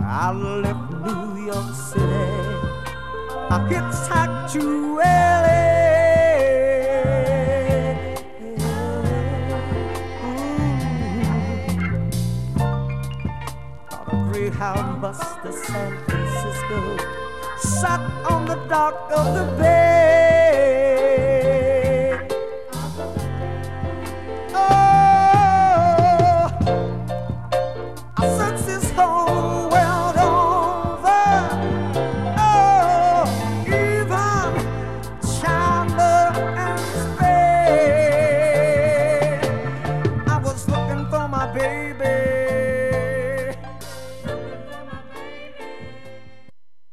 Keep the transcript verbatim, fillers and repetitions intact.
I left New York City, I hitchhiked to L A. On a Greyhound bus to San Francisco, sat on the dock of the bay.